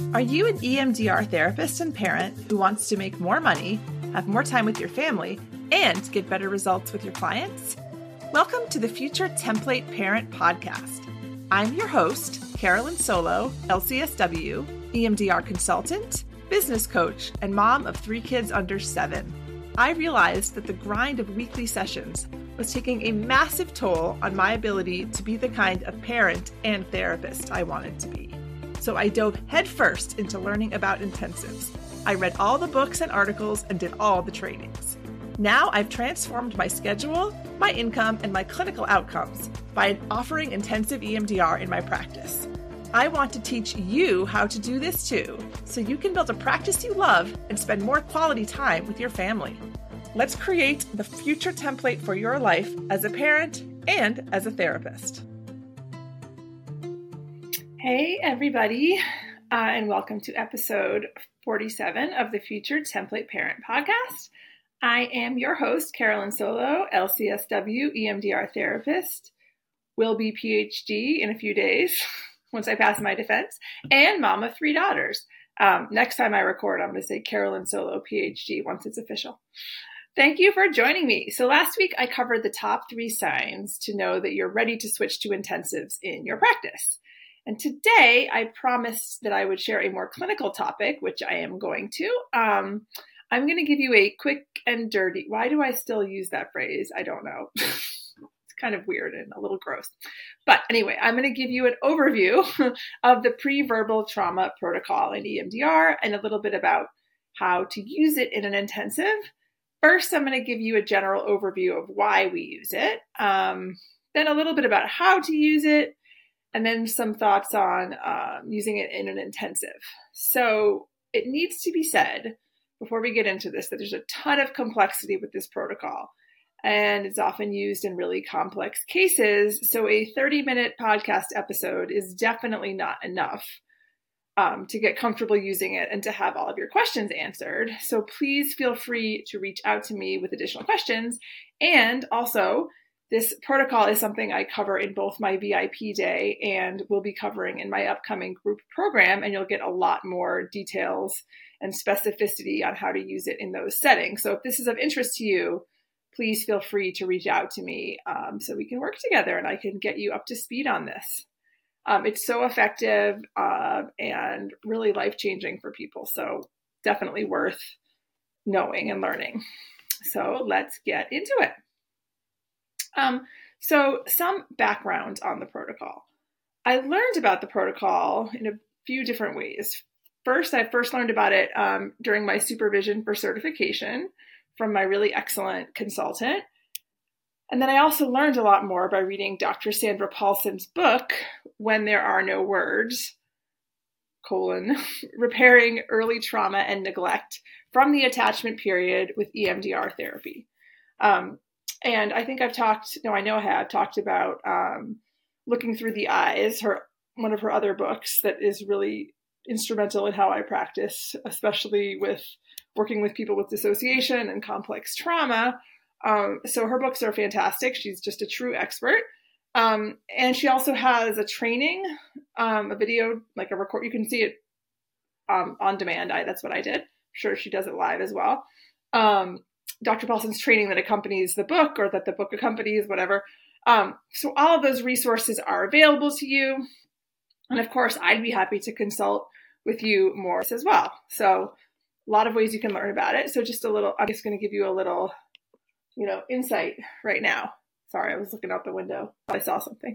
Are you an EMDR therapist and parent who wants to make more money, have more time with your family, and get better results with your clients? Welcome to the Future Template Parent Podcast. I'm your host, Carolyn Solo, LCSW, EMDR consultant, business coach, and mom of 3 kids under 7. I realized that the grind of weekly sessions was taking a massive toll on my ability to be the kind of parent and therapist I wanted to be. So I dove headfirst into learning about intensives. I read all the books and articles and did all the trainings. Now I've transformed my schedule, my income, and my clinical outcomes by offering intensive EMDR in my practice. I want to teach you how to do this too, so you can build a practice you love and spend more quality time with your family. Let's create the future template for your life as a parent and as a therapist. Hey, everybody, and welcome to episode 47 of the Future Template Parent Podcast. I am your host, Carolyn Solo, LCSW, EMDR therapist, will be PhD in a few days once I pass my defense, and mom of 3 daughters. Next time I record, I'm going to say Carolyn Solo, PhD, once it's official. Thank you for joining me. So last week I covered the top 3 signs to know that you're ready to switch to intensives in your practice. And today I promised that I would share a more clinical topic, which I am going to. I'm going to give you a quick and dirty. Why do I still use that phrase? I don't know. It's kind of weird and a little gross. But anyway, I'm going to give you an overview of the pre-verbal trauma protocol in EMDR and a little bit about how to use it in an intensive. First, I'm going to give you a general overview of why we use it, then a little bit about how to use it, and then some thoughts on using it in an intensive. So it needs to be said before we get into this that there's a ton of complexity with this protocol, and it's often used in really complex cases. So a 30-minute podcast episode is definitely not enough to get comfortable using it and to have all of your questions answered. So please feel free to reach out to me with additional questions. And also, this protocol is something I cover in both my VIP day and will be covering in my upcoming group program, and you'll get a lot more details and specificity on how to use it in those settings. So if this is of interest to you, please feel free to reach out to me so we can work together and I can get you up to speed on this. It's so effective and really life-changing for people, so definitely worth knowing and learning. So let's get into it. So some background on the protocol. I learned about the protocol in a few different ways. First, I learned about it during my supervision for certification from my really excellent consultant. And then I also learned a lot more by reading Dr. Sandra Paulson's book, When There Are No Words, Repairing Early Trauma and Neglect from the Attachment Period with EMDR Therapy. And I think I have talked about Looking Through the Eyes, one of her other books that is really instrumental in how I practice, especially with working with people with dissociation and complex trauma. So her books are fantastic. She's just a true expert. And she also has a training, a video, like a record. You can see it on demand. That's what I did. I'm sure she does it live as well. Dr. Paulson's training that accompanies the book or that the book accompanies, whatever. So all of those resources are available to you. And of course, I'd be happy to consult with you more as well. So a lot of ways you can learn about it. So I'm just going to give you a little, insight right now. Sorry, I was looking out the window. I saw something.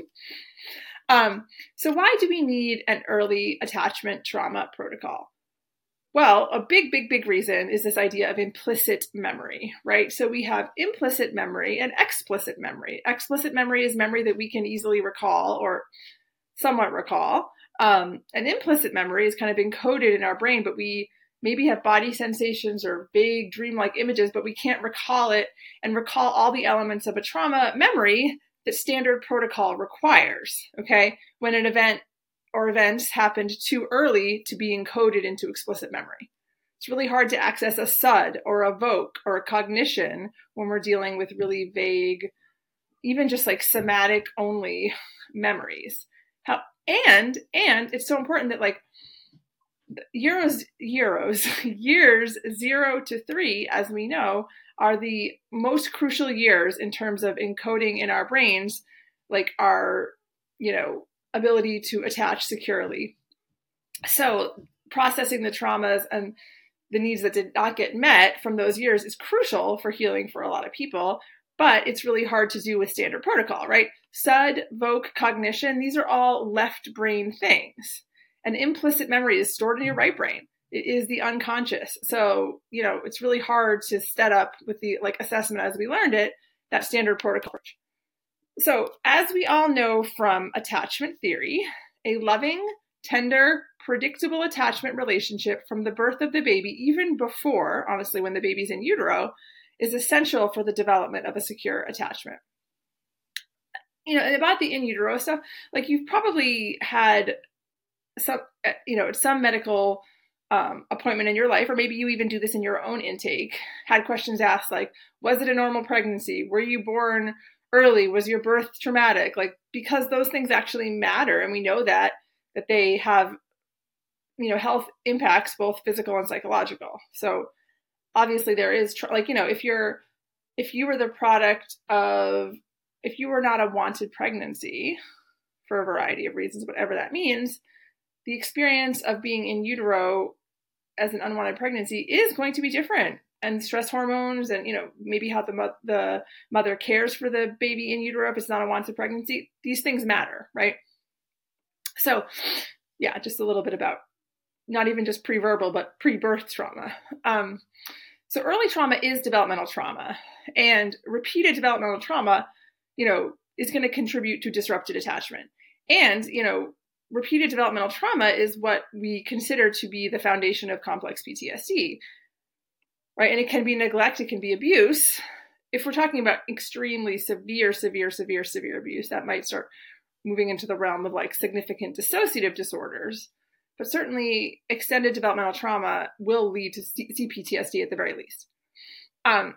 So why do we need an early attachment trauma protocol? Well, a big reason is this idea of implicit memory, right? So we have implicit memory and explicit memory. Explicit memory is memory that we can easily recall or somewhat recall. And implicit memory is kind of encoded in our brain, but we maybe have body sensations or vague dreamlike images, but we can't recall it and recall all the elements of a trauma memory that standard protocol requires, okay? When an event or events happened too early to be encoded into explicit memory. It's really hard to access a SUD or a VOC or a cognition when we're dealing with really vague, even just like somatic only memories. And it's so important that years 0 to 3, as we know, are the most crucial years in terms of encoding in our brains, like our, ability to attach securely. So processing the traumas and the needs that did not get met from those years is crucial for healing for a lot of people, but it's really hard to do with standard protocol, right? SUD, VOC, cognition, these are all left brain things. And implicit memory is stored in your right brain. It is the unconscious. So, it's really hard to set up with the assessment as we learned it, that standard protocol. So as we all know from attachment theory, a loving, tender, predictable attachment relationship from the birth of the baby, even before, honestly, when the baby's in utero, is essential for the development of a secure attachment. And about the in utero stuff, you've probably had some medical appointment in your life, or maybe you even do this in your own intake, had questions asked like, was it a normal pregnancy? Were you born early? Was your birth traumatic? Because those things actually matter. And we know that they have, health impacts, both physical and psychological. So obviously there is, if you were the product of, if you were not a wanted pregnancy for a variety of reasons, whatever that means, the experience of being in utero as an unwanted pregnancy is going to be different. And stress hormones and, maybe how the mother cares for the baby in utero if it's not a wanted pregnancy, these things matter, right? So yeah, just a little bit about not even just pre-verbal, but pre-birth trauma. So early trauma is developmental trauma, and repeated developmental trauma, is going to contribute to disrupted attachment. And, repeated developmental trauma is what we consider to be the foundation of complex PTSD, right? And it can be neglect, it can be abuse. If we're talking about extremely severe abuse, that might start moving into the realm of significant dissociative disorders. But certainly extended developmental trauma will lead to CPTSD at the very least. And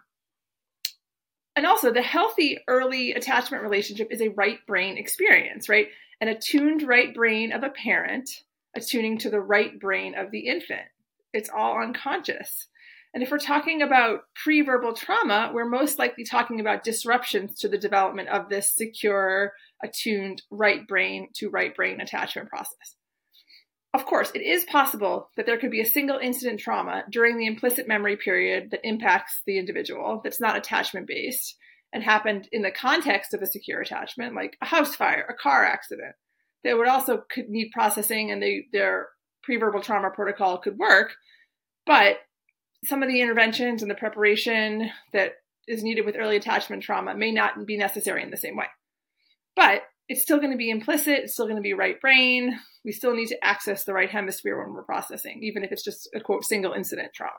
also the healthy early attachment relationship is a right brain experience, right? An attuned right brain of a parent attuning to the right brain of the infant. It's all unconscious. And if we're talking about pre-verbal trauma, we're most likely talking about disruptions to the development of this secure, attuned right brain to right brain attachment process. Of course, it is possible that there could be a single incident trauma during the implicit memory period that impacts the individual that's not attachment-based and happened in the context of a secure attachment, like a house fire, a car accident. They would also could need processing, and their pre-verbal trauma protocol could work, but some of the interventions and the preparation that is needed with early attachment trauma may not be necessary in the same way. But it's still going to be implicit. It's still going to be right brain. We still need to access the right hemisphere when we're processing, even if it's just a, quote, single incident trauma.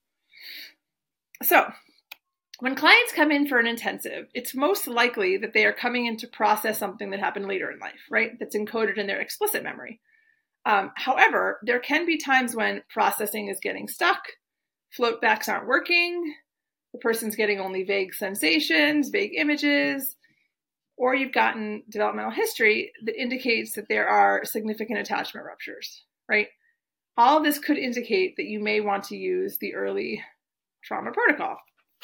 So when clients come in for an intensive, it's most likely that they are coming in to process something that happened later in life, right? That's encoded in their explicit memory. However, there can be times when processing is getting stuck, float backs aren't working, the person's getting only vague sensations, vague images, or you've gotten developmental history that indicates that there are significant attachment ruptures, right? All of this could indicate that you may want to use the early trauma protocol.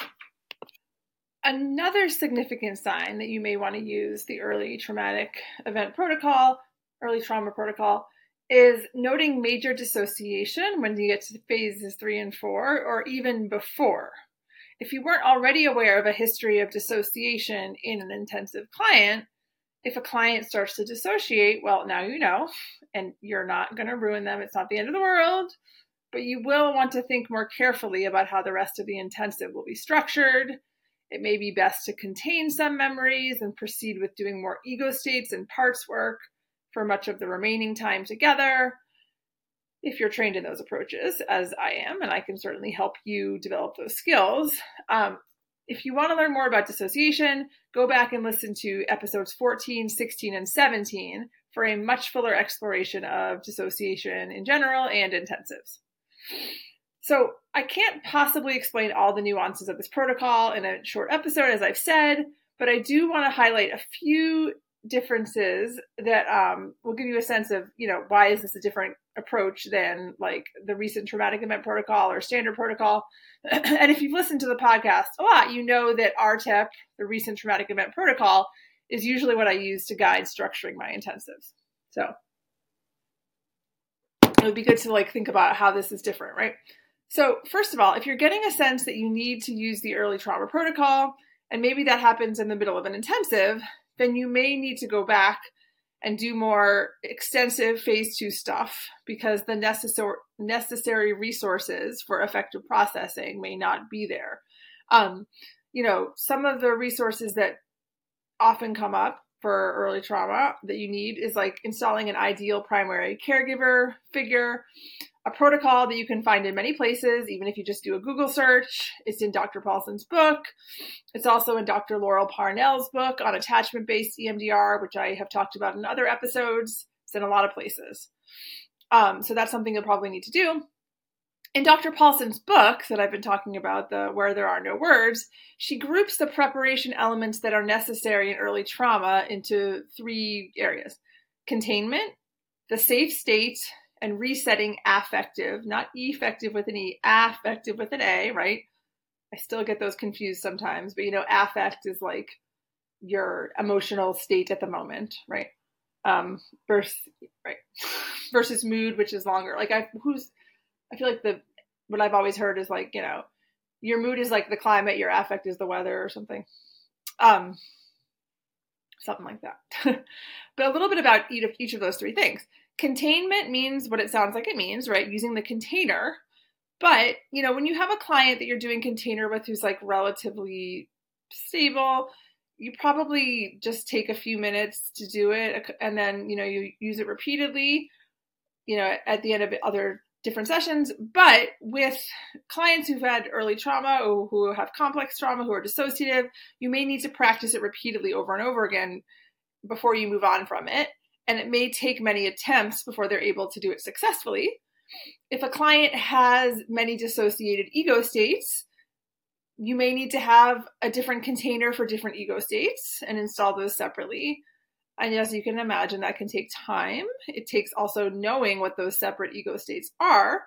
Another significant sign that you may want to use the early traumatic event protocol, early trauma protocol, is noting major dissociation when you get to phases 3 and 4, or even before. If you weren't already aware of a history of dissociation in an intensive client, if a client starts to dissociate, well, now you know, and you're not going to ruin them. It's not the end of the world, but you will want to think more carefully about how the rest of the intensive will be structured. It may be best to contain some memories and proceed with doing more ego states and parts work for much of the remaining time together, if you're trained in those approaches, as I am, and I can certainly help you develop those skills. If you want to learn more about dissociation, go back and listen to episodes 14, 16, and 17 for a much fuller exploration of dissociation in general and intensives. So I can't possibly explain all the nuances of this protocol in a short episode, as I've said, but I do want to highlight a few differences that will give you a sense of, why is this a different approach than like the recent traumatic event protocol or standard protocol. And if you've listened to the podcast a lot, you know that RTEP, the recent traumatic event protocol, is usually what I use to guide structuring my intensives. So it would be good to like think about how this is different, right? So first of all, if you're getting a sense that you need to use the early trauma protocol, and maybe that happens in the middle of an intensive, then you may need to go back and do more extensive phase 2 stuff because the necessary resources for effective processing may not be there. Some of the resources that often come up for early trauma that you need is like installing an ideal primary caregiver figure, a protocol that you can find in many places, even if you just do a Google search. It's in Dr. Paulson's book. It's also in Dr. Laurel Parnell's book on attachment-based EMDR, which I have talked about in other episodes. It's in a lot of places. So that's something you'll probably need to do. In Dr. Paulson's book that I've been talking about, the Where There Are No Words, she groups the preparation elements that are necessary in early trauma into 3 areas: containment, the safe state, and resetting affective, not effective with an E, affective with an A, right? I still get those confused sometimes, but affect is like your emotional state at the moment, right? Versus mood, which is longer. Like I feel like what I've always heard is like, your mood is like the climate, your affect is the weather or something. Something like that. But a little bit about each of those 3 things. Containment means what it sounds like it means, right? Using the container. But, when you have a client that you're doing container with who's like relatively stable, you probably just take a few minutes to do it. And then, you use it repeatedly, at the end of other different sessions. But with clients who've had early trauma or who have complex trauma, who are dissociative, you may need to practice it repeatedly over and over again before you move on from it. And it may take many attempts before they're able to do it successfully. If a client has many dissociated ego states, you may need to have a different container for different ego states and install those separately. And as you can imagine, that can take time. It takes also knowing what those separate ego states are.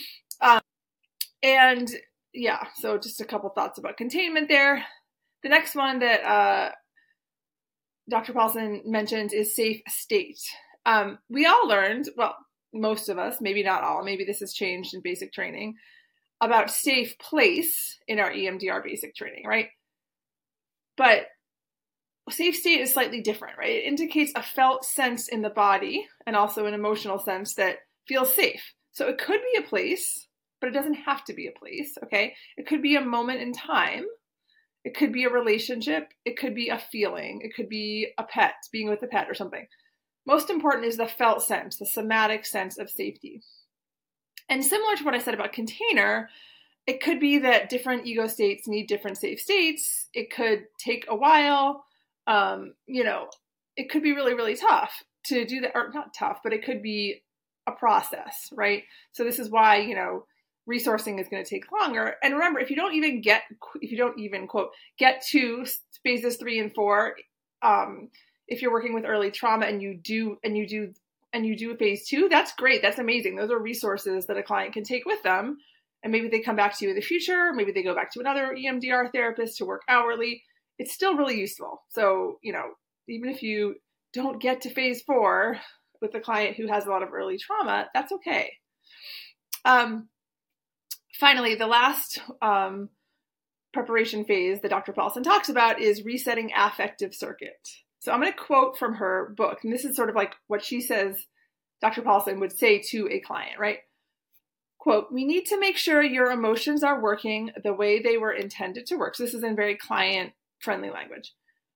So just a couple thoughts about containment there. The next one that Dr. Paulson mentioned is safe state. We all learned, well, most of us, maybe not all, maybe this has changed in basic training, about safe place in our EMDR basic training, right? But safe state is slightly different, right? It indicates a felt sense in the body and also an emotional sense that feels safe. So it could be a place, but it doesn't have to be a place, okay? It could be a moment in time. It could be a relationship. It could be a feeling. It could be a pet, being with a pet or something. Most important is the felt sense, the somatic sense of safety. And similar to what I said about container, it could be that different ego states need different safe states. It could take a while. It could be really, really tough to do that, or not tough, but it could be a process, right? So this is why, resourcing is going to take longer. And remember, if you don't even quote, get to phases 3 and 4, if you're working with early trauma and you do phase 2, that's great. That's amazing. Those are resources that a client can take with them. And maybe they come back to you in the future. Maybe they go back to another EMDR therapist to work hourly. It's still really useful. So, even if you don't get to phase 4 with a client who has a lot of early trauma, that's okay. Finally, the last preparation phase that Dr. Paulson talks about is resetting affective circuit. So I'm going to quote from her book, and this is sort of like what she says Dr. Paulson would say to a client, right? Quote, "We need to make sure your emotions are working the way they were intended to work." So this is in very client-friendly language.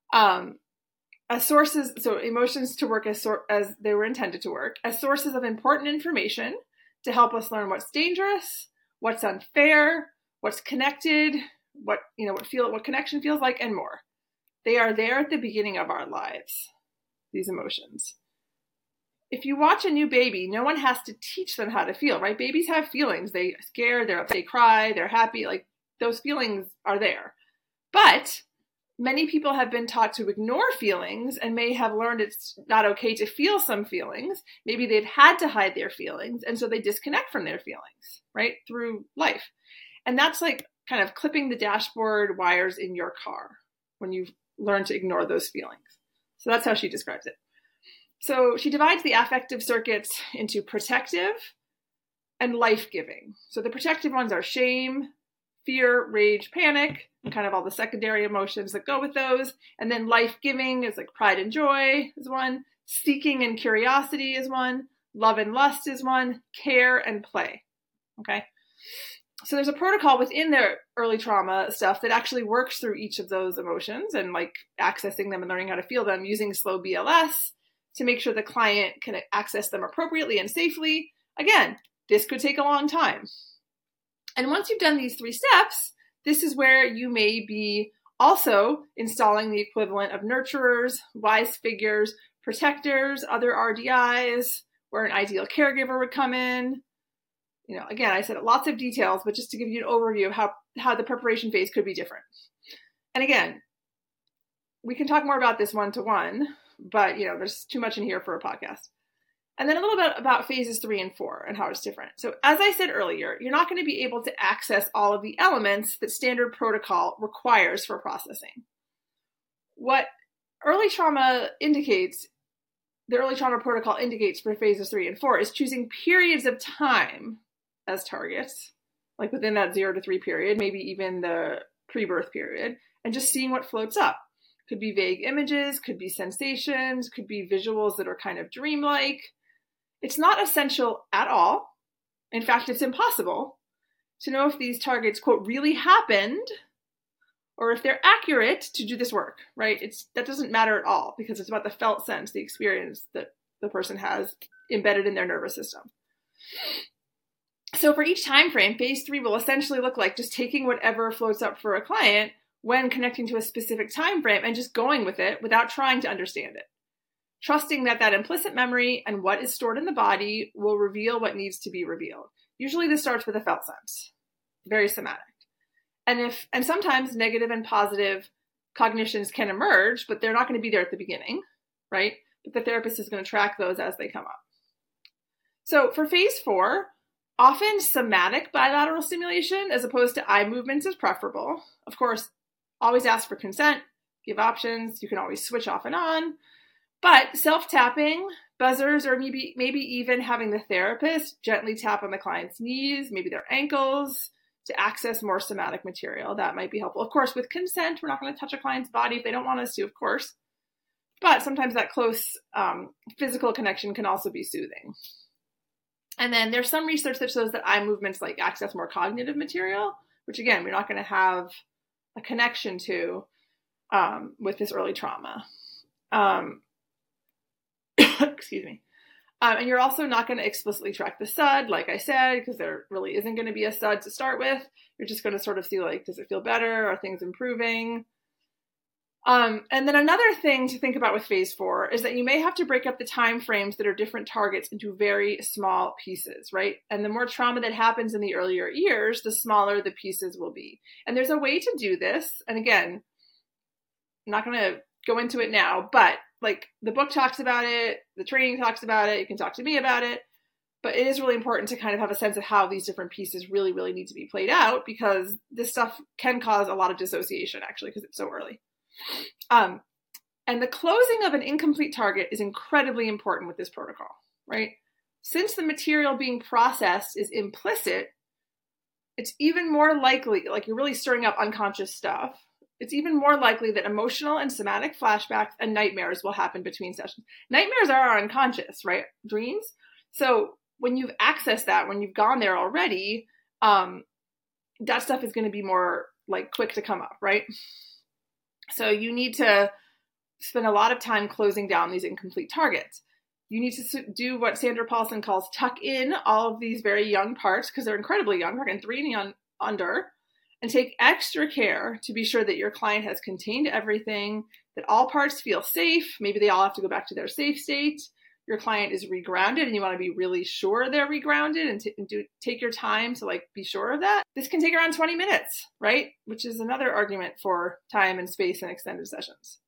So emotions to work as they were intended to work, as sources of important information to help us learn what's dangerous, what's unfair, what's connected, what connection feels like, and more. They are there at the beginning of our lives, these emotions. If you watch a new baby, no one has to teach them how to feel, right? Babies have feelings. They scare, they cry, they're happy. Like those feelings are there. But many people have been taught to ignore feelings and may have learned it's not okay to feel some feelings. Maybe they've had to hide their feelings, and so they disconnect from their feelings, right, through life. And that's like kind of clipping the dashboard wires in your car when you've learned to ignore those feelings. So that's how she describes it. So she divides the affective circuits into protective and life-giving. So the protective ones are shame, fear, rage, panic, and kind of all the secondary emotions that go with those. And then life-giving is like pride and joy is one. Seeking and curiosity is one. Love and lust is one. Care and play. Okay. So there's a protocol within the early trauma stuff that actually works through each of those emotions and like accessing them and learning how to feel them using slow BLS to make sure the client can access them appropriately and safely. Again, this could take a long time. And once you've done these 3 steps, this is where you may be also installing the equivalent of nurturers, wise figures, protectors, other RDIs, where an ideal caregiver would come in. You know, again, I said lots of details, but just to give you an overview of how the preparation phase could be different. And again, we can talk more about this one-to-one, but, you know, there's too much in here for a podcast. And then a little bit about phases 3 and 4 and how it's different. So as I said earlier, you're not going to be able to access all of the elements that standard protocol requires for processing. What early trauma indicates, the early trauma protocol indicates for phases 3 and 4 is choosing periods of time as targets, like within that 0 to 3 period, maybe even the pre-birth period, and just seeing what floats up. Could be vague images, could be sensations, could be visuals that are kind of dreamlike. It's not essential at all. In fact, it's impossible to know if these targets, quote, really happened or if they're accurate to do this work, right? That doesn't matter at all because it's about the felt sense, the experience that the person has embedded in their nervous system. So for each time frame, phase 3 will essentially look like just taking whatever floats up for a client when connecting to a specific time frame and just going with it without trying to understand it. Trusting that implicit memory and what is stored in the body will reveal what needs to be revealed. Usually this starts with a felt sense, very somatic. And sometimes negative and positive cognitions can emerge, but they're not going to be there at the beginning, right? But the therapist is going to track those as they come up. So for phase 4, often somatic bilateral stimulation as opposed to eye movements is preferable. Of course, always ask for consent, give options. You can always switch off and on. But self-tapping, buzzers, or maybe even having the therapist gently tap on the client's knees, maybe their ankles, to access more somatic material, that might be helpful. Of course, with consent, we're not going to touch a client's body if they don't want us to, of course. But sometimes that close physical connection can also be soothing. And then there's some research that shows that eye movements like access more cognitive material, which again, we're not going to have a connection to with this early trauma. Excuse me. And you're also not going to explicitly track the SUD, like I said, because there really isn't going to be a SUD to start with. You're just going to sort of see like, does it feel better? Are things improving? And then another thing to think about with phase 4 is that you may have to break up the time frames that are different targets into very small pieces, right? And the more trauma that happens in the earlier years, the smaller the pieces will be. And there's a way to do this. And again, I'm not going to go into it now, but like the book talks about it, the training talks about it, you can talk to me about it, but it is really important to kind of have a sense of how these different pieces really, really need to be played out because this stuff can cause a lot of dissociation actually because it's so early. And the closing of an incomplete target is incredibly important with this protocol, right? Since the material being processed is implicit, it's even more likely, like you're really stirring up unconscious stuff. It's even more likely that emotional and somatic flashbacks and nightmares will happen between sessions. Nightmares are unconscious, right? Dreams. So when you've accessed that, when you've gone there already, that stuff is going to be more like quick to come up, right? So you need to spend a lot of time closing down these incomplete targets. You need to do what Sandra Paulson calls tuck in all of these very young parts because they're incredibly young, we're talking 3 and under, and take extra care to be sure that your client has contained everything, that all parts feel safe. Maybe they all have to go back to their safe state. your client is regrounded and you want to be really sure they're regrounded and take your time to like be sure of that, this can take around 20 minutes, right? Which is another argument for time and space and extended sessions.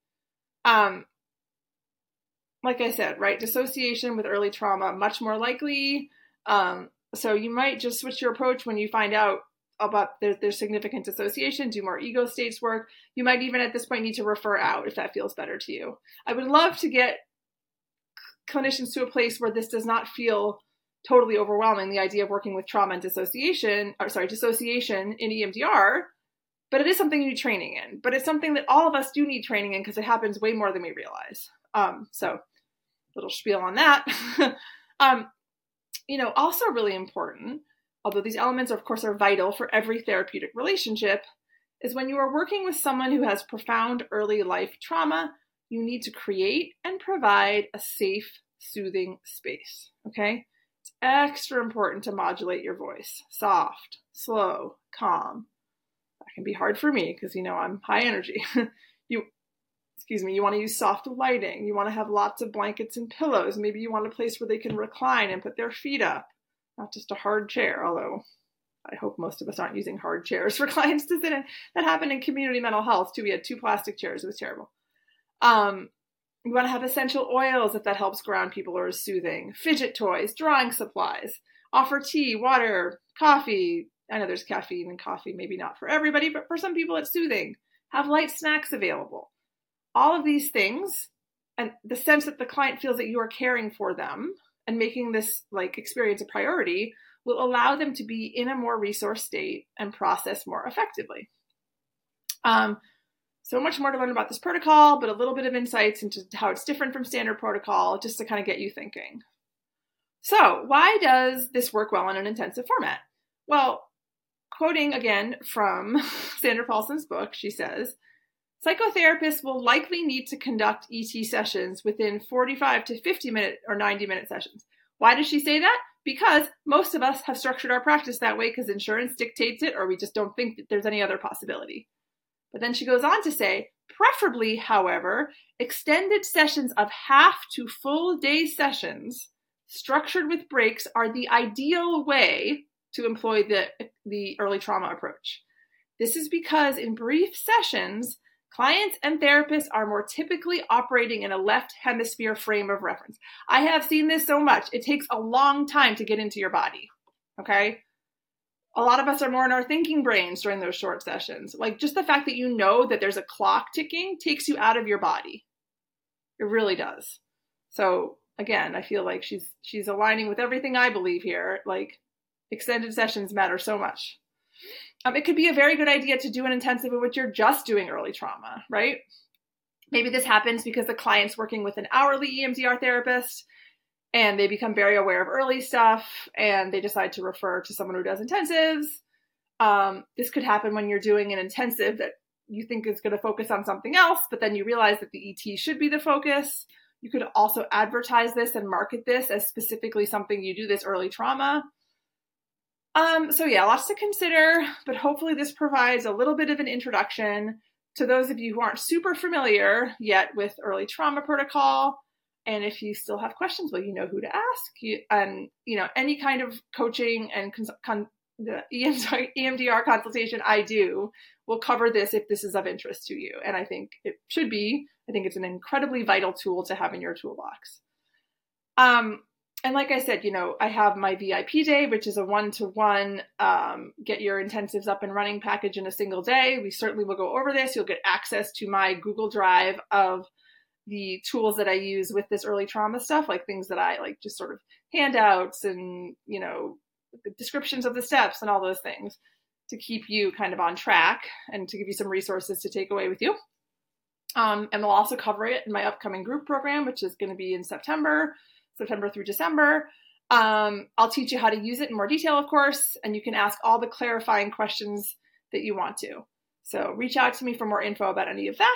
Like I said, right, dissociation with early trauma, much more likely. So you might just switch your approach when you find out about there's significant dissociation, do more ego states work. You might even at this point need to refer out if that feels better to you. I would love to get clinicians to a place where this does not feel totally overwhelming, the idea of working with trauma and dissociation in EMDR, but it is something you need training in. But it's something that all of us do need training in because it happens way more than we realize. So little spiel on that. Also really important, although these elements, of course, are vital for every therapeutic relationship, is when you are working with someone who has profound early life trauma, you need to create and provide a safe, soothing space, okay? It's extra important to modulate your voice. Soft, slow, calm. That can be hard for me because, I'm high energy. You want to use soft lighting. You want to have lots of blankets and pillows. Maybe you want a place where they can recline and put their feet up, not just a hard chair, although I hope most of us aren't using hard chairs for clients to sit in. That happened in community mental health too. We had 2 plastic chairs. It was terrible. You want to have essential oils if that helps ground people or is soothing. Fidget toys, drawing supplies. Offer tea, water, coffee. I know there's caffeine in coffee, maybe not for everybody, but for some people it's soothing. Have light snacks available. All of these things, and the sense that the client feels that you are caring for them and making this experience a priority, will allow them to be in a more resource state and process more effectively. So much more to learn about this protocol, but a little bit of insights into how it's different from standard protocol, just to kind of get you thinking. So why does this work well in an intensive format? Well, quoting again from Sandra Paulson's book, she says, psychotherapists will likely need to conduct ET sessions within 45 to 50 minute or 90 minute sessions. Why does she say that? Because most of us have structured our practice that way because insurance dictates it, or we just don't think that there's any other possibility. But then she goes on to say, preferably, however, extended sessions of half to full day sessions structured with breaks are the ideal way to employ the early trauma approach. This is because in brief sessions, clients and therapists are more typically operating in a left hemisphere frame of reference. I have seen this so much. It takes a long time to get into your body, okay? A lot of us are more in our thinking brains during those short sessions. Just the fact that you know that there's a clock ticking takes you out of your body. It really does. So again, I feel like she's aligning with everything I believe here. Extended sessions matter so much. It could be a very good idea to do an intensive in which you're just doing early trauma, right? Maybe this happens because the client's working with an hourly EMDR therapist and they become very aware of early stuff and they decide to refer to someone who does intensives. This could happen when you're doing an intensive that you think is going to focus on something else, but then you realize that the ET should be the focus. You could also advertise this and market this as specifically something you do, this early trauma. So yeah, lots to consider, but hopefully this provides a little bit of an introduction to those of you who aren't super familiar yet with early trauma protocol. And if you still have questions, well, you know who to ask. Any kind of coaching and the EMDR consultation I do will cover this if this is of interest to you. And I think it should be. I think it's an incredibly vital tool to have in your toolbox. And like I said, I have my VIP day, which is a 1-to-1 get your intensives up and running package in a single day. We certainly will go over this. You'll get access to my Google Drive of the tools that I use with this early trauma stuff, like things that I like, just sort of handouts and, descriptions of the steps and all those things to keep you kind of on track and to give you some resources to take away with you. And we'll also cover it in my upcoming group program, which is going to be in September through December. I'll teach you how to use it in more detail, of course, and you can ask all the clarifying questions that you want to. So reach out to me for more info about any of that.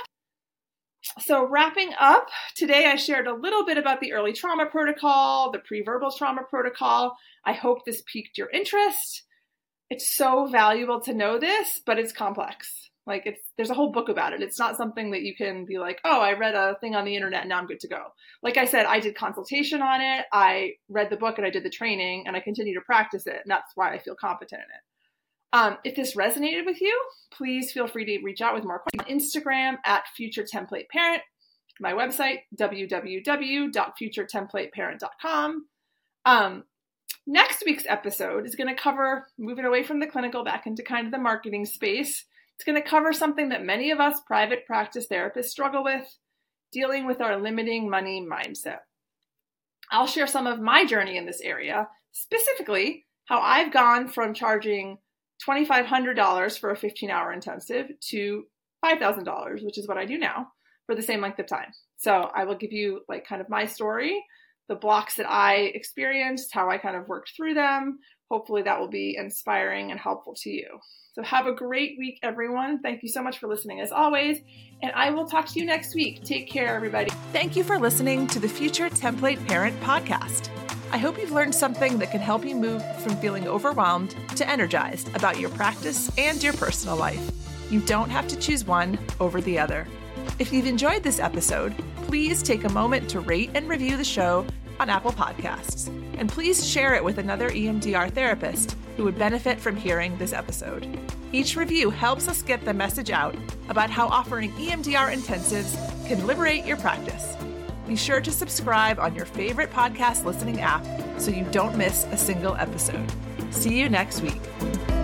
So wrapping up, today I shared a little bit about the early trauma protocol, the pre-verbal trauma protocol. I hope this piqued your interest. It's so valuable to know this, but it's complex. Like there's a whole book about it. It's not something that you can be like, oh, I read a thing on the internet and now I'm good to go. Like I said, I did consultation on it. I read the book and I did the training and I continue to practice it. And that's why I feel confident in it. If this resonated with you, please feel free to reach out with more questions on Instagram at FutureTemplateParent, my website, www.futuretemplateparent.com. Next week's episode is going to cover moving away from the clinical back into kind of the marketing space. It's going to cover something that many of us private practice therapists struggle with, dealing with our limiting money mindset. I'll share some of my journey in this area, specifically how I've gone from charging $2,500 for a 15-hour intensive to $5,000, which is what I do now for the same length of time. So I will give you like kind of my story, the blocks that I experienced, how I kind of worked through them. Hopefully that will be inspiring and helpful to you. So have a great week, everyone. Thank you so much for listening as always, and I will talk to you next week. Take care, everybody. Thank you for listening to the Future Template Parent podcast. I hope you've learned something that can help you move from feeling overwhelmed to energized about your practice and your personal life. You don't have to choose one over the other. If you've enjoyed this episode, please take a moment to rate and review the show on Apple Podcasts. And please share it with another EMDR therapist who would benefit from hearing this episode. Each review helps us get the message out about how offering EMDR intensives can liberate your practice. Be sure to subscribe on your favorite podcast listening app so you don't miss a single episode. See you next week.